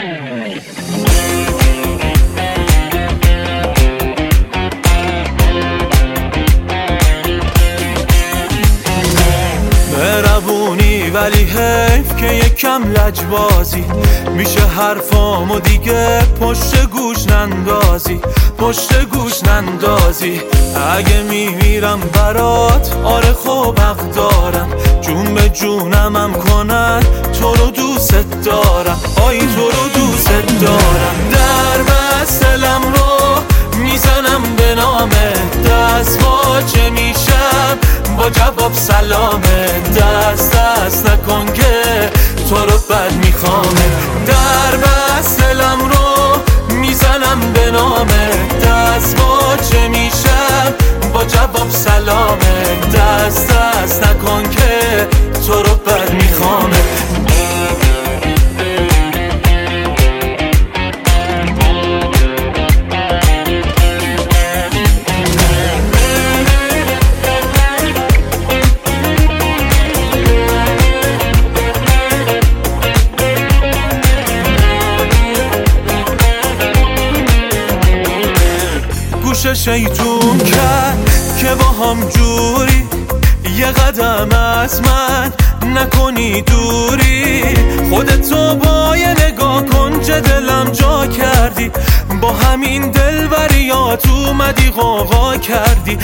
مهربونی ولی حیف که یکم لجبازی میشه حرفامو دیگه پشت گوش نندازی، پشت گوش نندازی. اگه میمیرم برات آره خب حق دارم، جون به جونمم کنن تو رو دوست دارم، آی تو رو دوست دارم. در دلم رو میزنم به نامه، دست باچه میشم با جواب سلامه. دست نکن که تو رو بد میخوامه. در دلم رو میزنم به نامه، دست باچه میشم با جواب سلامه. دست نکن که تو رو بد میخوامه. شیطون کرد که با هم جوری یه قدم از من نکنی دوری. خودتو با یه نگاه کن چه دلم جا کردی، با همین دلبریات اومدی غوغا کردی.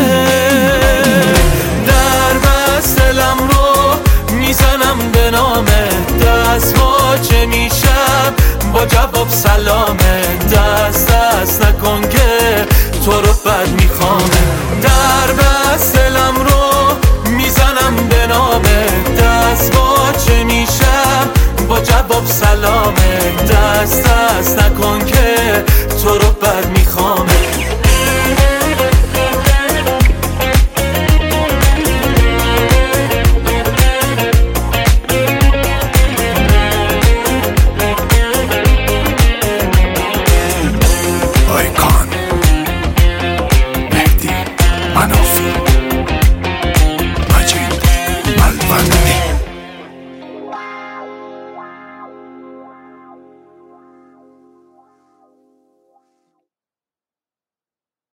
در دلم رو میزنم به نامه، دست باچه میشم با جواب سلامه. دست نکن که تو رو بد میخوامه. در دلم رو میزنم به نامه، دست باچه میشم با جواب سلامه. دست نکن که تو رو بد میخوامه.